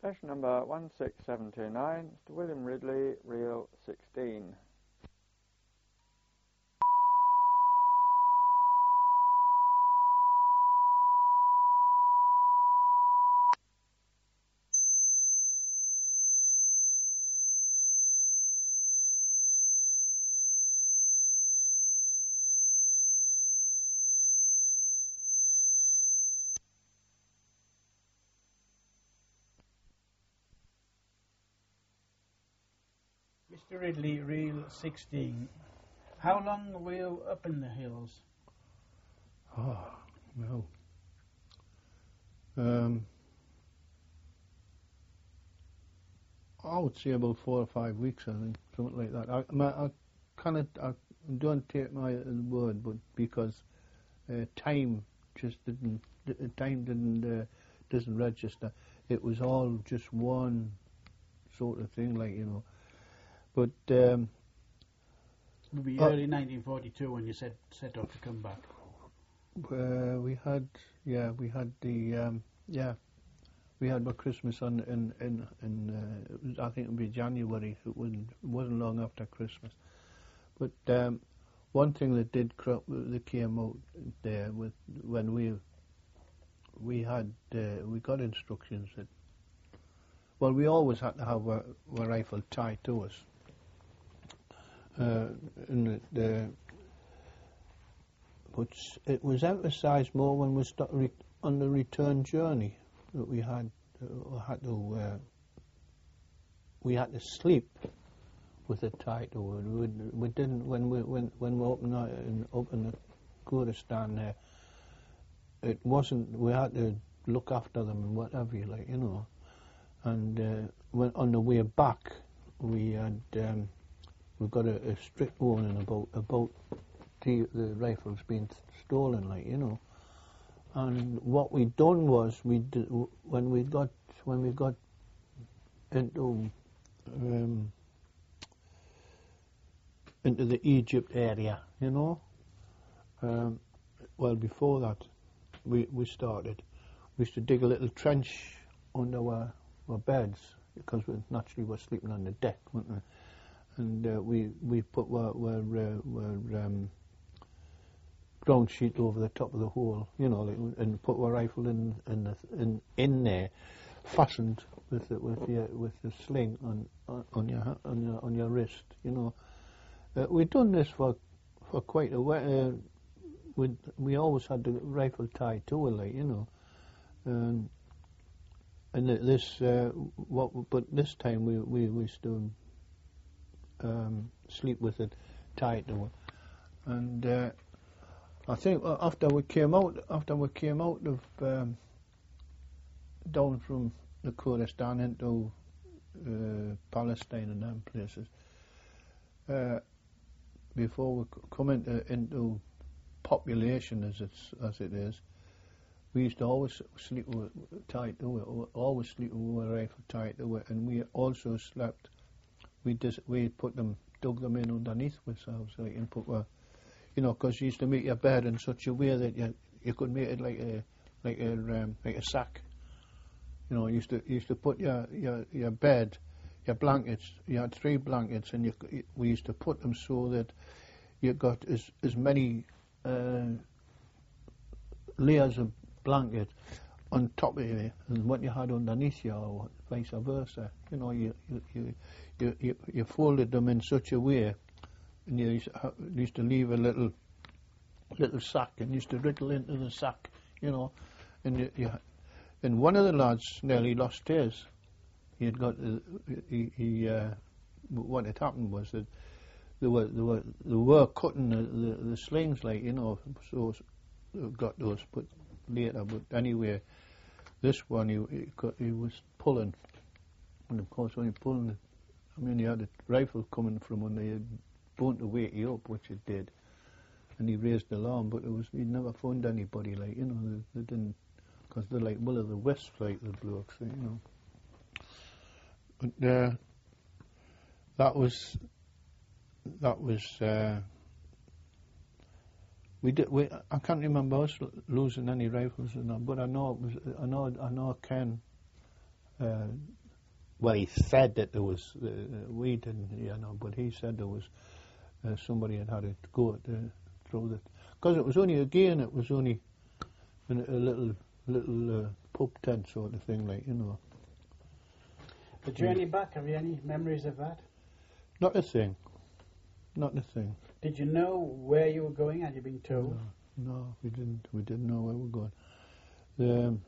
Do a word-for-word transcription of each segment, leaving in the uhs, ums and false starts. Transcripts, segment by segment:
Session number one six seven two nine, Mister William Ridley, reel sixteen. Mister Ridley, reel sixteen. How long were you up in the hills? Oh, well. Um, I would say about four or five weeks, I think, something like that. I, my, I kind of, I don't take my word, but because uh, time just didn't, time didn't, uh, doesn't register. It was all just one sort of thing, like, you know. But um, it would be uh, early nineteen forty-two when you set set off to come back. Uh, we had, yeah, we had the, um, yeah, we had my Christmas on in in in. Uh, it was, I think it would be January. It wasn't it wasn't long after Christmas. But um, one thing that did crop that came out there with when we we had uh, we got instructions that, well, we always had to have a, a rifle tied to us. Uh, and the, but it was emphasised more when we st re on the return journey that we had uh, had to uh, we had to sleep with it tied to it. We, we didn't when we when when we opened in up in the Kurdistan there. It wasn't. We had to look after them and whatever, you like, you know. And uh, when on the way back, we had. Um, We got a, a strict warning about about the, the rifles being stolen, like, you know. And what we done was we did, when we got when we got into um, into the Egypt area, you know. Um, well, before that, we we started. We used to dig a little trench under our, our beds because we naturally were sleeping on the deck, weren't we? And uh, we we put our, our, uh, our um, ground sheet over the top of the hole, you know, like, and put our rifle in in, the, in in there, fastened with the, with the with the sling on on your on your on your wrist, you know. Uh, we'd done this for for quite a while. Uh, we we always had the rifle tied to it, like, you know. Um, and this uh, what but this time we we we still. Um, sleep with it tied to it, and uh, I think after we came out, after we came out of um, down from the Kurdistan into uh, Palestine and them places, uh, before we come into into population as it's as it is, we used to always sleep with, tied to it, always sleep with a rifle tied to it, and we also slept. We dis we put them, dug them in underneath ourselves, like, and put, uh, you know, because you used to make your bed in such a way that you you could make it like a like a um, like a sack. You know, you used to you used to put your your your bed, your blankets. You had three blankets, and you, we used to put them so that you got as as many uh, layers of blanket on top of you and what you had underneath you, or vice versa. You know, you you you you, you, you folded them in such a way, and you used to, used to leave a little little sack, and used to wriggle into the sack, you know. And you, you, and one of the lads nearly lost his. He had got uh, he, he uh, what had happened was that they were they were they were cutting the, the, the slings, like, you know, so got those put later. But anyway, this one he he, got, he was pulling, and of course when he pulling, I mean, he had a rifle coming from under you, bound to wake you up, which it did, and he raised the alarm. But it was he never found anybody, like, you know, they, they didn't, because they're like will o' the wisps, like the blokes, you know. But uh, that was that was. Uh, We did. We, I can't remember us losing any rifles, and that, but I know it was. I know. I know Ken uh, well, he said that there was, uh, we didn't, you know, but he said there was uh, somebody had had to go uh, through that. Because it was only, again, it was only in a little, little uh, pub tent sort of thing, like, you know. The journey back, have you any memories of that? Not a thing. Not a thing. Did you know where you were going? Had you been told? No, no, we didn't. We didn't know where we were going. The, um,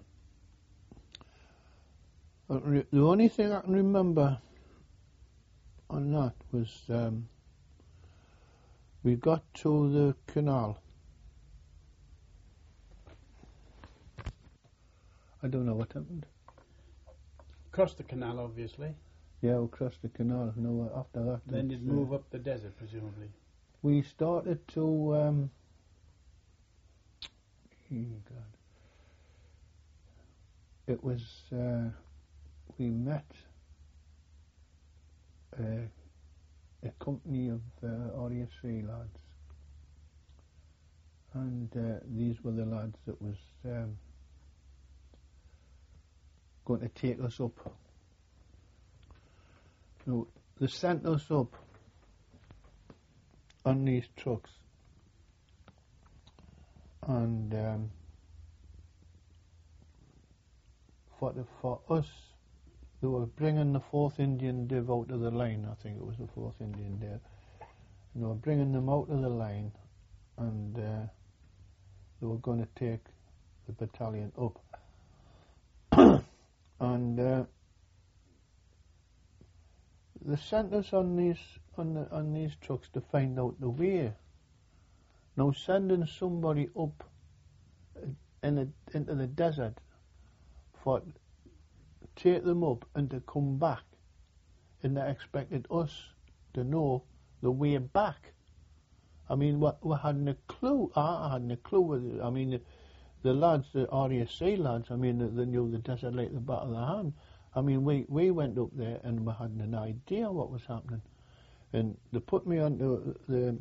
uh, re- the only thing I can remember on that was um, we got to the canal. I don't know what happened. Crossed the canal, obviously. Yeah, we crossed the canal. No, after that. Then you'd move up the desert, presumably. We started to. Um, oh God. It was. Uh, we met uh, a company of uh, R A C lads, and uh, these were the lads that was um, going to take us up. No, they sent us up on these trucks, and um, for the, for us, they were bringing the fourth Indian Div out of the line. I think it was the fourth Indian Div. And they were bringing them out of the line, and uh, they were going to take the battalion up. and uh, they sent us on these on the, on these trucks to find out the way. Now sending somebody up in a, into the desert for take them up and to come back, and they expected us to know the way back. I mean, we, we hadn't a clue. I hadn't a clue. I mean, the, the lads, the R A C lads, I mean, they, they knew the desert like the back of their hand. I mean, we, we went up there and we hadn't an idea what was happening. And they put me on the, the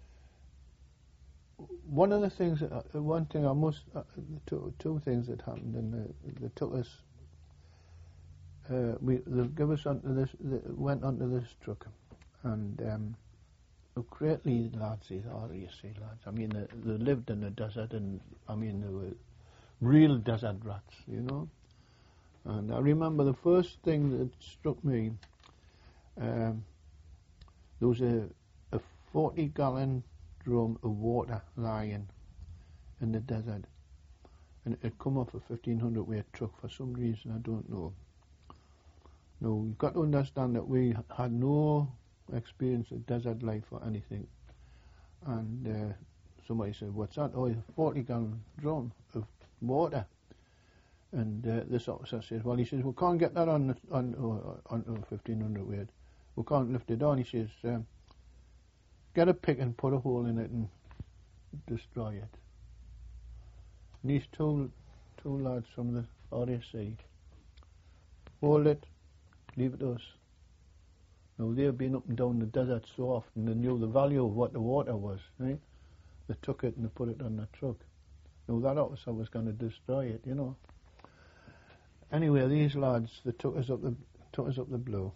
one of the things, that, uh, one thing I must, uh, two, two things that happened, and they, they took us, uh, we, they gave us onto this, they went onto this truck, and um, greatly lads, these R A C lads, I mean, they, they lived in the desert, and I mean, they were real desert rats, you know. And I remember the first thing that struck me, um, there was a, a forty gallon drum of water lying in the desert, and it had come off a fifteen hundred weight truck for some reason, I don't know. Now, you've got to understand that we had no experience of desert life or anything, and uh, somebody said, what's that? Oh, it's a forty gallon drum of water. And uh, this officer says, well, he says, we can't get that on on oh, on oh, fifteen hundred weight. We can't lift it on. He says, um, get a pick and put a hole in it and destroy it. And these two, two lads from the R A C, hold it, leave it to us. Now, they've been up and down the desert so often, they knew the value of what the water was, right? They took it and they put it on the truck. Now, that officer was going to destroy it, you know. Anyway, these lads, they took us up the took us up the blue,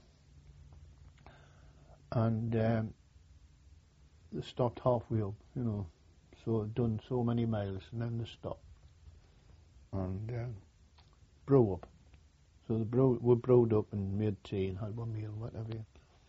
and um, they stopped halfway up, you know. So done so many miles, and then they stopped and um, brew up. So the brew we brewed up and made tea and had one meal, whatever.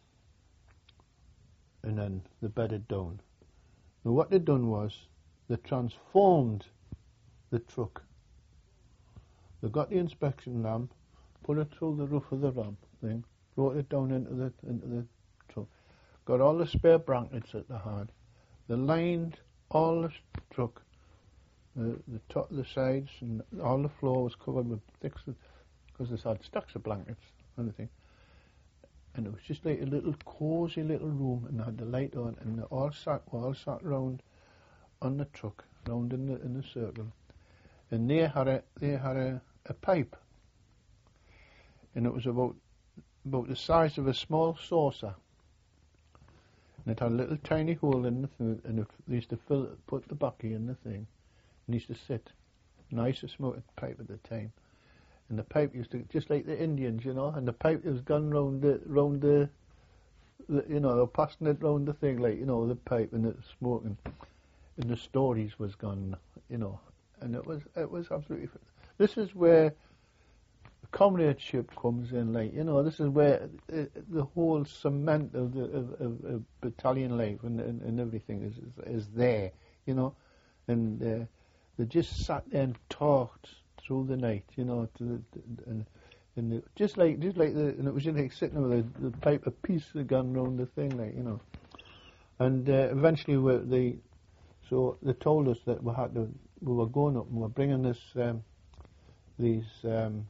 And then they bedded down. Now what they done was they transformed the truck. They got the inspection lamp, put it through the roof of the ramp thing, brought it down into the into the truck, got all the spare blankets that they had. They lined all the truck, the, the top, the sides, and all the floor was covered with thick, because they had stacks of blankets and everything. And it was just like a little cosy little room, and they had the light on, and they all sat, we all sat round on the truck, round in the in the circle, and they had a they had a, a pipe, and it was about about the size of a small saucer, and it had a little tiny hole in the thing, and they used to fill it, put the bucky in the thing, and used to sit, nice to smoke a pipe at the time, and the pipe used to, just like the Indians, you know, and the pipe was gone round the, round the, the you know, they were passing it round the thing, like, you know, the pipe and the smoking, and the stories was gone, you know, and it was, it was absolutely, this is where comradeship comes in, like, you know, this is where uh, the whole cement of the of, of, of battalion life and, and, and everything is, is is there, you know, and uh, they just sat there and talked through the night, you know, to the, and, and the, just like just like the, and it was just like sitting with the, the pipe of peace that gone round the thing, like, you know, and uh, eventually we, they, so they told us that we had to, we were going up and we were bringing this um, these. Um,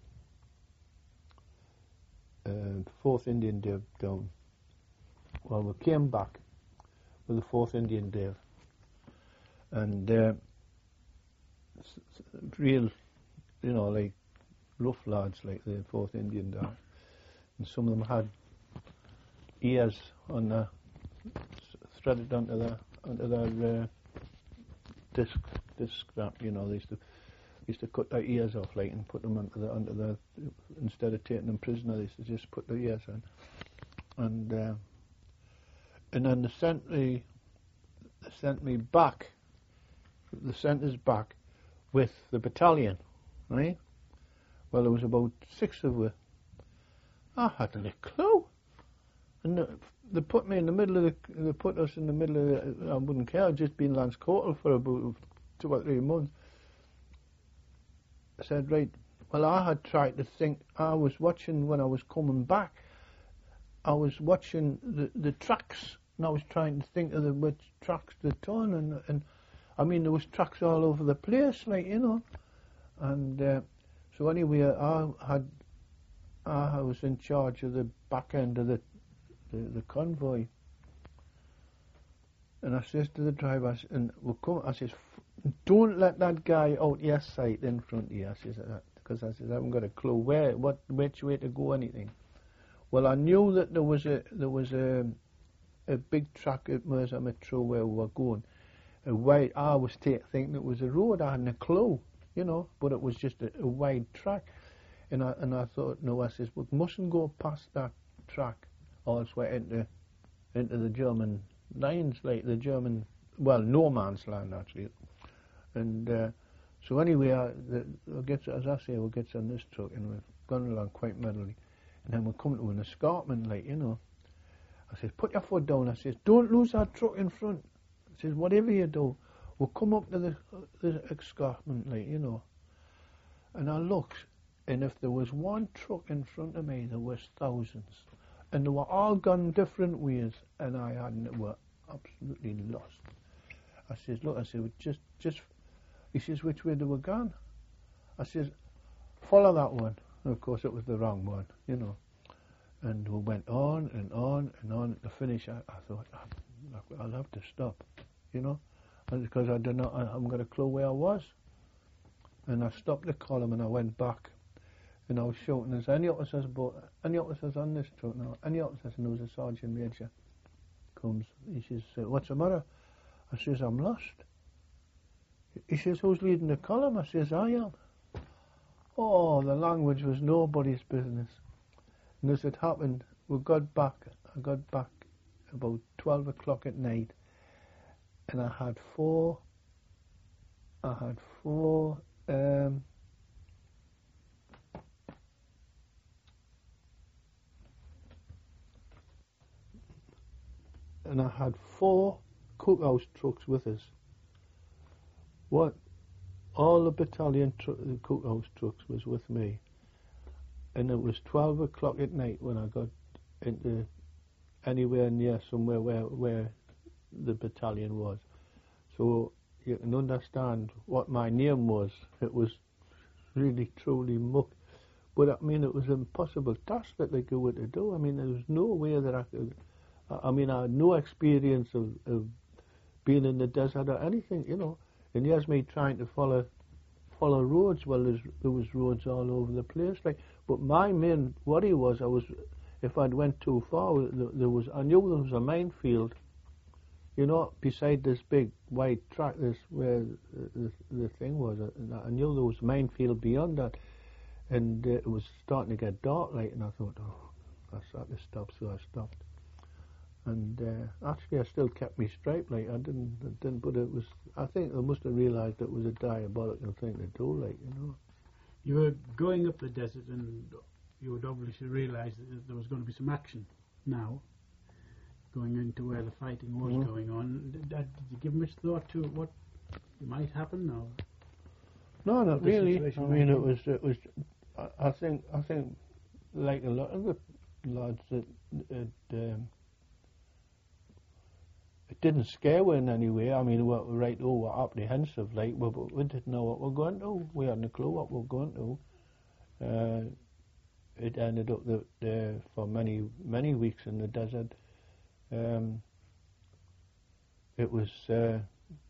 Uh, fourth Indian Div down. Well, we came back with the fourth Indian Div, and uh, s- s- real, you know, like rough lads, like the fourth Indian Div, and some of them had ears on the threaded onto the onto their uh, disc disc strap. You know, they used to. Used to cut their ears off, like, and put them onto the onto the instead of taking them prisoner, they used to just put their ears in, and uh, and then they sent me they sent me back. They sent us back with the battalion, right? Well, there was about six of us. I hadn't a clue, and they, they put me in the middle of the. They put us in the middle of. The, I wouldn't care. I'd just been Lance Corporal for about two or three months. I said, right, well, I had tried to think, I was watching when I was coming back, I was watching the, the tracks, and I was trying to think of the which tracks to turn, and, and I mean, there was tracks all over the place, like, you know, and uh, so anyway, I had, I was in charge of the back end of the, the, the convoy, and I says to the driver, and we'll come, I says, don't let that guy out your sight in front of you. I says that because I says I haven't got a clue where, what, which way to go, anything. Well, I knew that there was a there was a a big track at Mercer Metro where we were going. A wide, I was t- thinking it was a road. I hadn't a clue, you know, but it was just a, a wide track. And I and I thought, no, I says, we mustn't go past that track, or else we're into into the German lines, like the German, well, no man's land actually. And uh, so anyway, I, the, we'll get, as I say, we'll get on this truck, and we've gone along quite merrily. And then we'll come to an escarpment, like, you know. I says, put your foot down. I says, don't lose that truck in front. I says, whatever you do, we'll come up to the, the escarpment, like, you know. And I looked, and if there was one truck in front of me, there was thousands. And they were all gone different ways, and I hadn't, were absolutely lost. I says, look, I said, just, just, he says, which way they were gone? I says, follow that one. And of course, it was the wrong one, you know. And we went on and on and on. At the finish, I, I thought, I'll have to stop, you know, and because I did not, I haven't got a clue where I was. And I stopped the column and I went back, and I was shouting, "There's any officers, but any officers on this truck now? Any officers?" And there was a sergeant major comes. He says, "What's the matter?" I says, "I'm lost." He says, "Who's leading the column?" I says, "I am." Oh, the language was nobody's business. And as it happened, we got back, I got back about twelve o'clock at night, and I had four, I had four, um, and I had four cookhouse trucks with us. What? All the battalion tr- the cookhouse trucks was with me, and it was twelve o'clock at night when I got into anywhere near somewhere where where the battalion was. So you can understand what my name was. It was really truly muck. But I mean, it was an impossible task that they were to do. I mean, there was no way that I could. I mean, I had no experience of, of being in the desert or anything, you know. And here's me trying to follow follow roads. Well, there's, there was roads all over the place. Like, but my main worry was I was, if I'd went too far, there was I knew there was a minefield, you know, beside this big white track. This where the, the thing was. I knew there was a minefield beyond that. and uh, it was starting to get dark late, and I thought, oh, I had to stop, so I stopped. And uh, actually, I still kept me straight, like I didn't, I didn't. But it was, I think I must have realised it was a diabolical thing to do, like you know. You were going up the desert, and you would obviously realise that there was going to be some action now, going into where the fighting was Mm. going on. Did, did you give much thought to what might happen, or No, not the really. I situation mean, might it be? was, it was. I, I think, I think, like a lot of the lads, that it, um, it didn't scare we in any way. I mean, we were right, oh, we're apprehensive, like, we, but we didn't know what we're going to. We hadn't a clue what we we're going to. Uh, it ended up that uh, for many, many weeks in the desert, um, it was uh,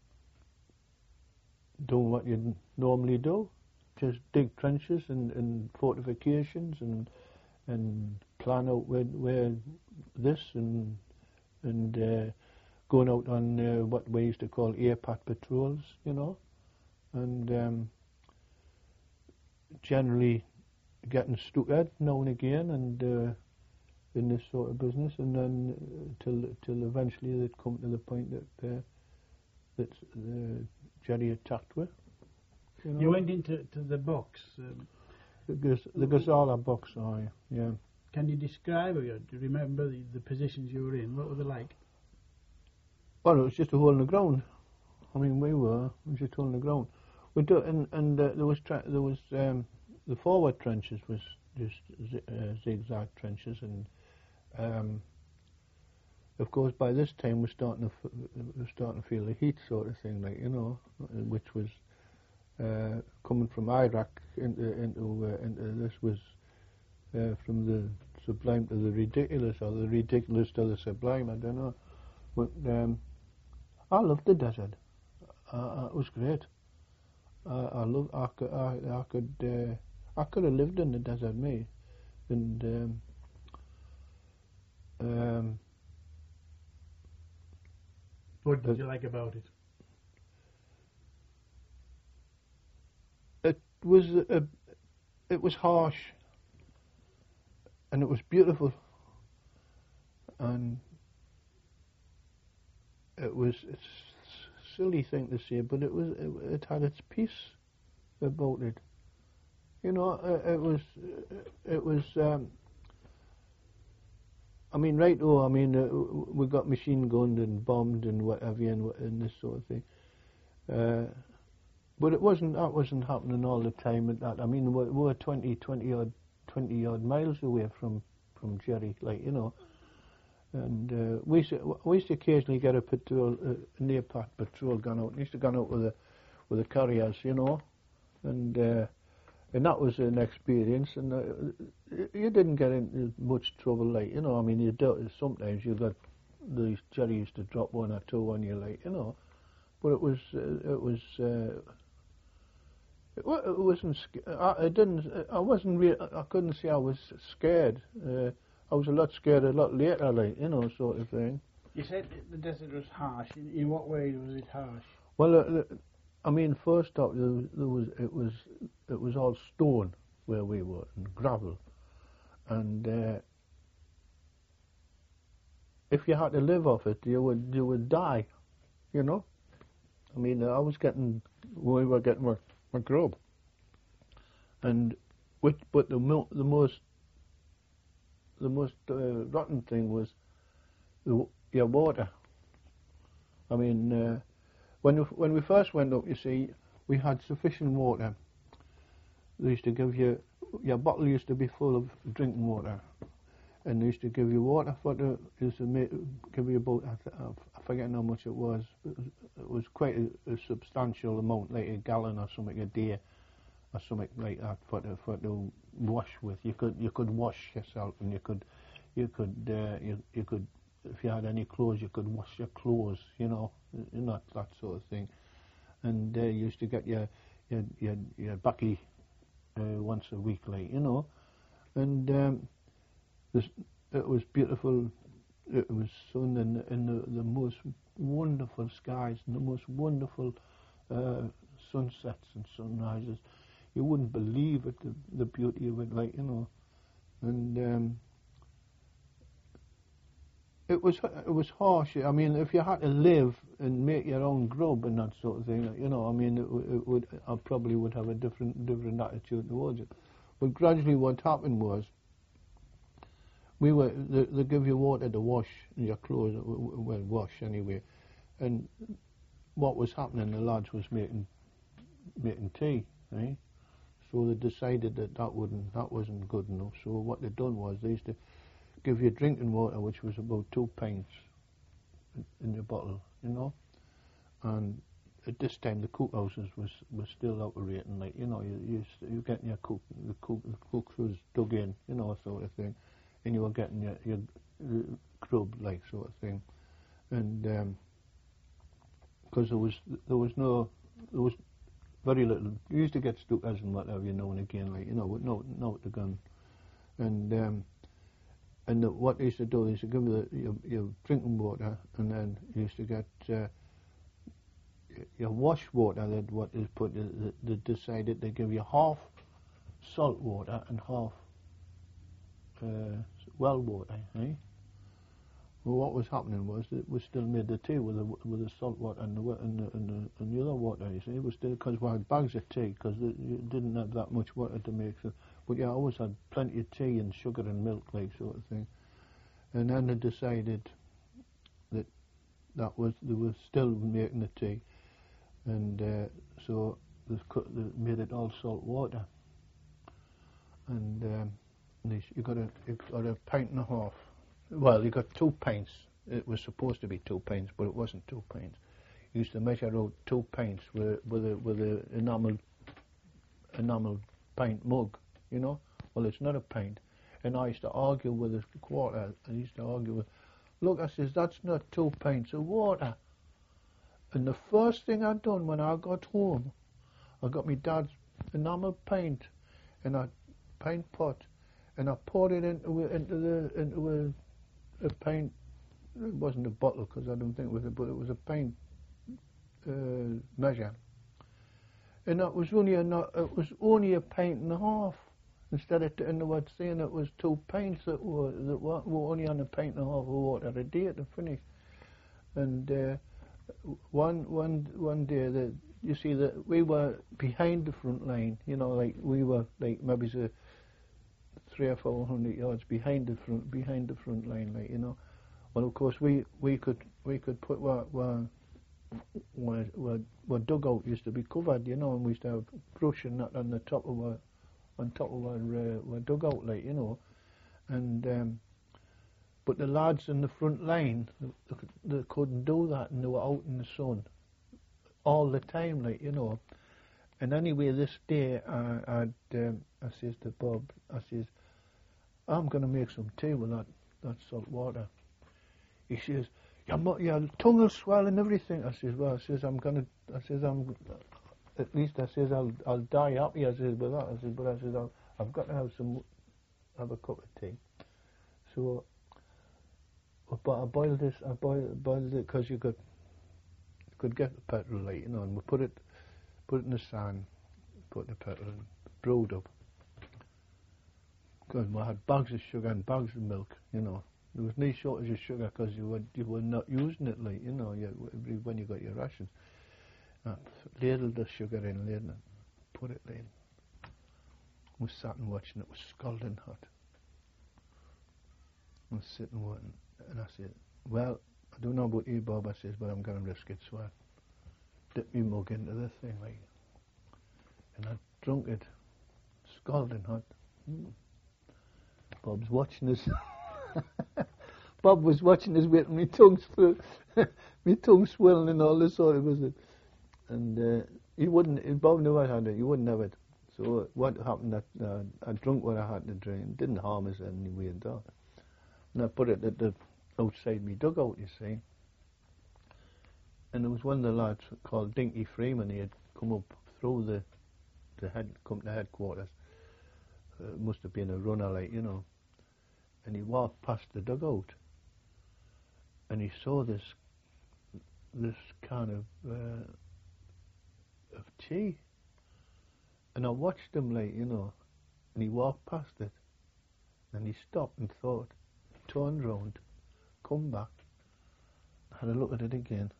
doing what you'd normally do, just dig trenches and, and fortifications and and plan out where, where this and and uh, going out on uh, what we used to call airpat patrols, you know, and um, generally getting stuttered now and again, and uh, in this sort of business, and then uh, till till eventually they'd come to the point that uh, that uh, Jerry attacked with. You, know? You went into to the box. Um, the, Gaz- the Gazala box, oh yeah. can you describe, or do you remember the, the positions you were in? What were they like? Well, it was just a hole in the ground. I mean, we were it was just a hole in the ground. We do, and and uh, there was tra- there was um, the forward trenches was just zi- uh, zigzag trenches, and um, of course by this time we're starting to f- we're starting to feel the heat, sort of thing, like you know, which was uh, coming from Iraq into into uh, into this was uh, from the sublime to the ridiculous, or the ridiculous to the sublime. I don't know, but um, I loved the desert. Uh, it was great. Uh, I love. I could. I, I could. Uh, I could have lived in the desert, me. And um, um, What did Uh, you like about it? it was. A, it was harsh, and it was beautiful, and it was. It's a silly thing to say, but it was. It, it had its peace about it. You know, it, it was. It was. Um, I mean, right. Oh, I mean, uh, we got machine gunned and bombed and whatever, and, wha- and this sort of thing. Uh, but it wasn't. That wasn't happening all the time. At that, I mean, we we were twenty, twenty odd, twenty odd miles away from from Jerry, like you know. And uh, we used to, we used to occasionally get a patrol, uh, an airpat patrol gone out. We used to go out with the with the carriers, you know, and. Uh, And that was an experience, and uh, you didn't get into much trouble, like, you know, I mean, you do, sometimes you got, these Jerry used to drop one or two on you, like, you know, but it was, uh, it was, uh, it, wa- it wasn't, sc- I, I didn't, I wasn't real, I couldn't say I was scared, uh, I was a lot scared a lot later, like, you know, sort of thing. You said the desert was harsh. In, in what way was it harsh? Well, uh, I mean, first up, there was, there was it was it was all stone where we were and gravel, and uh, if you had to live off it, you would you would die, you know. I mean, I was getting we were getting my, my grub, and which but the mo- the most the most uh, rotten thing was the, your water. I mean. Uh, When we, when we first went up, you see, we had sufficient water. They used to give you, your bottle used to be full of drinking water, and they used to give you water for the, used to make, give you about, I, th- I forget how much it was, it was, it was quite a, a substantial amount, like a gallon or something a day, or something like that, for to, for to wash with. You could you could wash yourself, and you could, you could, uh, you, you could, if you had any clothes, you could wash your clothes, you know, not that sort of thing. And uh, you used to get your your your, your bucky uh, once a week, like you know. And um, this, it was beautiful. It was sun and, and the, the most wonderful skies and the most wonderful uh, sunsets and sunrises. you wouldn't believe it, the, the beauty of it, like, you know. And um, it was it was harsh. I mean, if you had to live and make your own grub and that sort of thing, you know, I mean, it, it would I probably would have a different different attitude towards it. But gradually, what happened was, we were they, they give you water to wash your clothes, well, wash anyway, and what was happening, the lads was making making tea, eh? So they decided that that wouldn't that wasn't good enough. So what they done was they used to give you drinking water, which was about two pints in, in your bottle, you know. And at this time, the cookhouses was was still operating, like, you know, you you you getting your cook the cook the cook was dug in, you know, sort of thing, and you were getting your your, your grub, like, sort of thing, and because um, there was there was no there was very little. You used to get stuckers and whatever, you know, and again, like, you know, with no no the gun, and um, and the, what they used to do, they used to give you the, your, your drinking water, and then you used to get uh, your wash water. That what is put, they, they decided they give you half salt water and half uh, well water, eh? Well, what was happening was that we still made the tea with the with the salt water and the and the, and the, and the other water. You see, it was still because we had bags of tea because you didn't have that much water to make. So, but yeah, I always had plenty of tea and sugar and milk, like, sort of thing. And then they decided that that was they were still making the tea, and uh, so they, cut, they made it all salt water. And um, they, you got a you got a pint and a half. Well, you got two pints. It was supposed to be two pints, but it wasn't two pints. You used to measure out two pints with with a with a enamel enamel pint mug, you know. Well, it's not a pint. And I used to argue with the quarter. I used to argue with, look, I says, that's not two pints of water. And the first thing I done when I got home, I got my dad's enamel pint in a pint pot, and I poured it into into the into a a pint. It wasn't a bottle because I don't think it was a, but it was a pint uh, measure, and that was only a it was only a pint and a half instead of and they were saying it was two pints that were that were, were only on a pint and a half of water a day to finish. And uh, one one one day that you see that we were behind the front line, you know, like we were like maybe so three or four hundred yards behind the front behind the front line, like, you know. Well, of course we we could we could put what what what what dugout used to be covered, you know, and we used to have brush and that on the top of our on top of our, uh, our dugout, like, you know, and um, but the lads in the front line they, they couldn't do that, and they were out in the sun all the time, like, you know. And anyway, this day I I'd, um, I says to Bob, I says, I'm going to make some tea with that, that salt water. He says, your, your tongue will swell and everything. I says, well, I says, I'm going to, I says, I'm, at least I says, I'll I'll die happy, I says, with that. I says, but I says, I'll, I've got to have some, have a cup of tea. So, but I boiled this, I boiled, boiled it because you could, you could get the petrol, like, you know, and we put it, put it in the sand, put the petrol in, brewed up. Because we had bags of sugar and bags of milk, you know. There was no shortage of sugar because you were you were not using it, like, you know, you, when you got your rations. I ladled the sugar in, ladled it, put it in. We sat and watching it. It was scalding hot. I was sitting watching, and I said, well, I don't know about you, Bob, I says, but I'm going to risk it, so I dipped my mug into this thing, like, and I drunk it, scalding hot. Mm. Bob's watching us. Bob was watching us with my tongue, my tongue swelling and all this sort of was it. And uh, he wouldn't. Bob knew I had it. He wouldn't have it. So what happened? That uh, I drunk what I had to drink. It didn't harm us in any way at all. And I put it at the outside me dugout, you see. And there was one of the lads called Dinky Freeman. He had come up through the the head, come to headquarters. Uh, must have been a runner, like, you know. And he walked past the dugout, and he saw this this kind of uh, of tea, And I watched him, like, you know, and he walked past it, and he stopped and thought, turned round, come back, had a look at it again,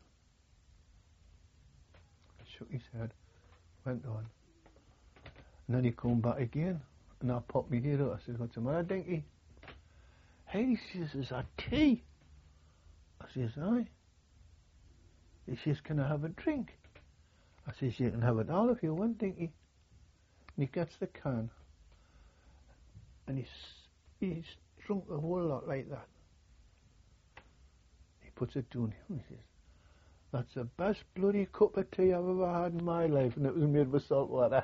shook his head, went on, and then he come back again, and I popped my head out. I said, what's the matter, Dinky? Hey, he says, is that tea? I says, aye. He says, can I have a drink? I says, you can have it all if you want, Dinky. And he gets the can, and he's, he's drunk a whole lot like that. He puts it down, and he says, that's the best bloody cup of tea I've ever had in my life, and it was made with salt water.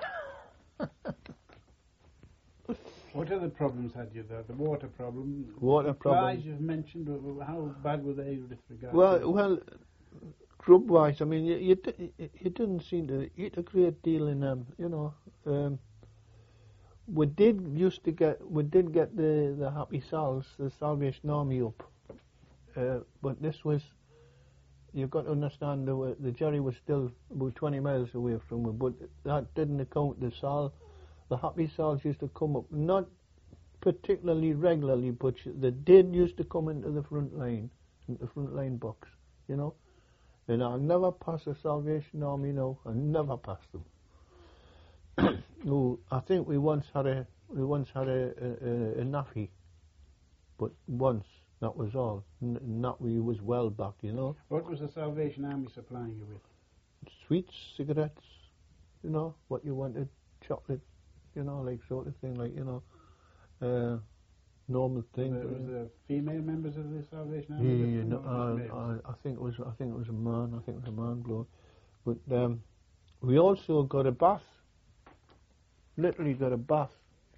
What other problems had you there? The water problem? Water the problem. Flies you've mentioned, how bad were they with regard Well, to well, grub-wise, I mean, you, you, di- you didn't seem to eat a great deal in them, you know. Um, we did used to get, we did get the, the Happy Sal's, the Salvation Army up, uh, but this was, you've got to understand, the, the Jerry was still about twenty miles away from it, but that didn't account the Sal. The Happy Sals used to come up, not particularly regularly, but they did used to come into the front line, into the front line box, you know. And I'll never pass the Salvation Army, no, I never passed them. No, I think we once had a, we once had a, a, a naffy, but once, that was all. N- not we was well back, you know. What was the Salvation Army supplying you with? Sweets, cigarettes, you know, what you wanted, chocolate, you know, like sort of thing, like, you know, uh, normal thing. Was there, was there female members of the Salvation Yeah, Army? yeah, with no, them, or just uh, males? I, I think it was, I think it was a man, I think it was a man bloke. But um, we also got a bath, literally got a bath.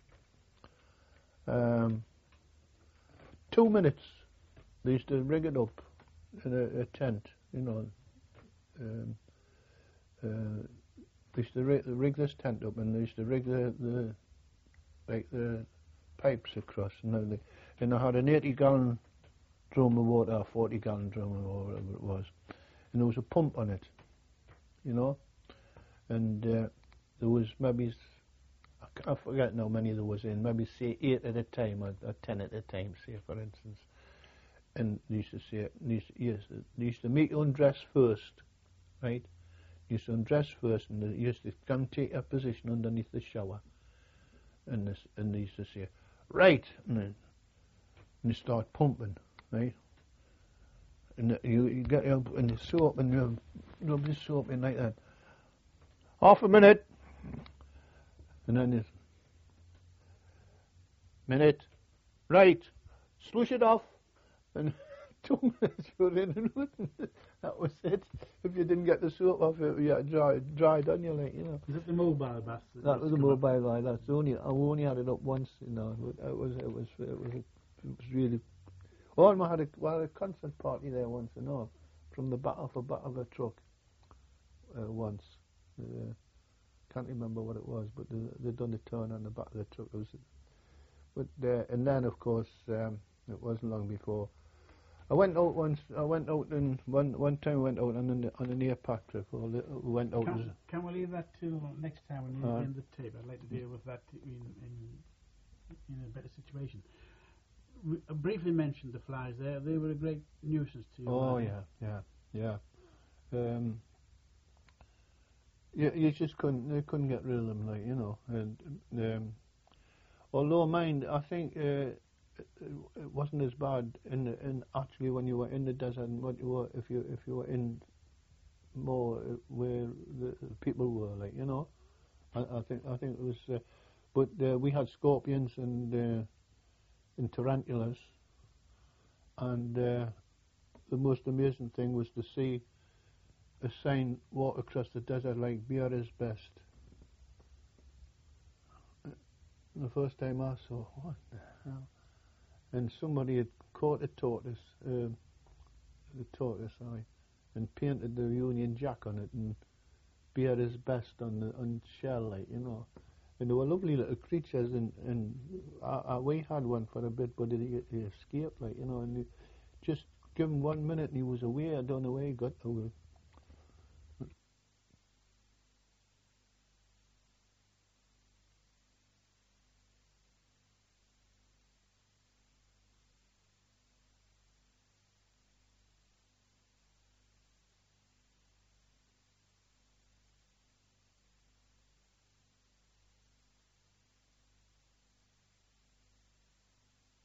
Um, two minutes, they used to rig it up in a, a tent, you know. Um, uh, they used to rig, rig this tent up, and they used to rig the, the like the pipes across, and then they, and they had an eighty gallon drum of water, or forty gallon drum or whatever it was, and there was a pump on it, you know, and uh, there was maybe, I, c- I forget how many there was in, maybe say eight at a time, or, or ten at a time, say for instance, and they used to say, they used to, yes, they used to make you undress first, right? You used to undress first, and they used to come take a position underneath the shower, and this, and they used to say, right, and then and they start pumping, right? And the- you, you get up and the soap, and you rub the soap in like that. Half a minute, and then this minute, right, slush it off, and two minutes you're in and out. That was it. If you didn't get the soap off, it you had dry, dried on you, like, you know. Was it the mobile bath? That was a come up? mobile eye. That's the only I only had it up once, you know. But it was it was it was it was really. Oh, I had a well a concert party there once, you know, from the back of a back of a truck. Uh, once, uh, can't remember what it was, but they they done the turn on the back of the truck. It was, but uh, and then of course um, it wasn't long before. I went out once. I went out and one one time I went out on an on a near Patrick. Or we went out. as- Can, can we leave that till next time when you Uh, end the tape? I'd like to deal with that in, in, in a better situation. We I briefly mentioned the flies there. They were a great nuisance to you. Oh weren't yeah, yeah, yeah. Um, you, you just couldn't, they couldn't get rid of them, like, you know. And um, although mine, I think uh, it, it wasn't as bad in the, in actually when you were in the desert and what you were if you if you were in more uh, where the people were, like, you know. I, I think I think it was, uh, but uh, we had scorpions and uh, and tarantulas, and uh, the most amazing thing was to see a sign walk across the desert like beer is best. The first time I saw, what the hell? And somebody had caught a tortoise, uh, the tortoise, sorry, and painted the Union Jack on it and beer is best on the on shell, like, you know. And they were lovely little creatures, and, and I, I, we had one for a bit, but he, he escaped, like, you know, and he just give him one minute and he was away. I don't know where he got away.